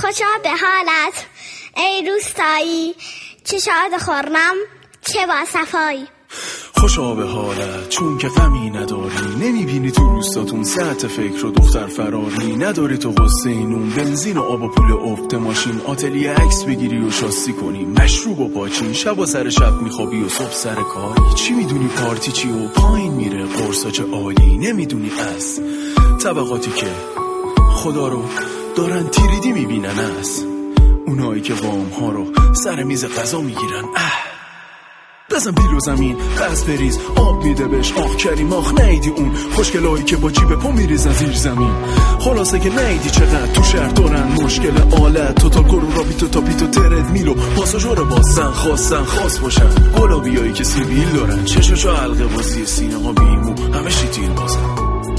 خوشا به حالت ای روستایی، چه شاد خورم چه با صفایی. خوشا به حالت چون که غمی نداری، نمیبینی تو روستاتون ساعت فکر و دختر فراری، نداری تو قصه اینون بنزین و آب و پول افت ماشین، آتلیه عکس بگیری و شاسی کنی، مشروب و پاچین، شب و سر شب میخوابی و صبح سر کاری. چی میدونی پارتی چی و پایین میره قرصا چه عالی، نمیدونی از طبقاتی که خدا رو دارن تیریدی میبینن، از اونایی که وام ها رو سر میز غذا میگیرن. بزن بیل و زمین بس بریز آب میده بهش آخ کریم، آخ نیدی اون خوشگلایی که با جیب پا میریزن زیر زمین. خلاصه که نیدی چقدر تو شهر دارن مشکل آلت، توتال گرون رابیتو تاپیتو ترد میلو پاساژور باسن خواستن خاص باشن، گلابیایی که سیبیل دارن، چشوشو حلقه بازی سینه ها بیمو همه شیتیل بازن.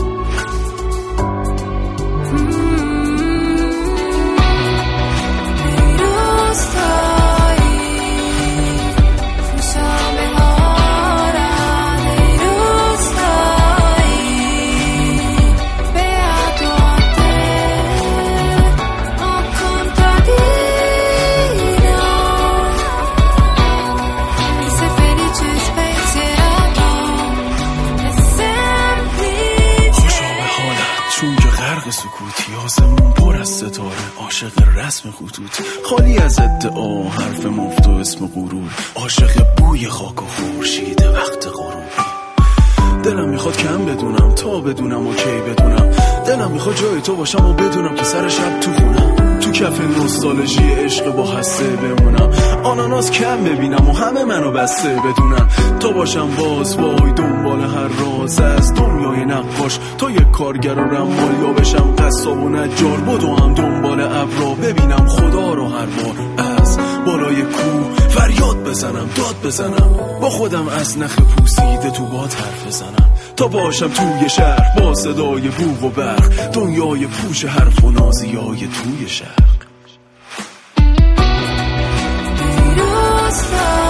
سکوتی آسمون پر از ستاره، عاشق رسم خطوط خالی از ادعا، حرف مفت و اسم غرور، عاشق بوی خاک و خورشید وقت غروب. دلم میخواد کم بدونم تا بدونم و کی بدونم، دلم میخواد جای تو باشم و بدونم که سر شب تو خونم، تو کف نوستالژی عشق با حسه بمونم، آناناس کم ببینم و همه منو بسته بدونم، تا باشم باز وای دنبال هر راز از دنیای نقاش، تا یک کارگر و رمال یا بشم قصاب و نجار، بدو هم دنبال ابرا ببینم خدا رو هر بار از بالای کوه فریاد بزنم داد بزنم، با خودم از نخ پوسیده تو باد حرف بزنم، تا باشم توی شهر با صدای بوق و برق، دنیای پوش حرف و نازیای توی شهر.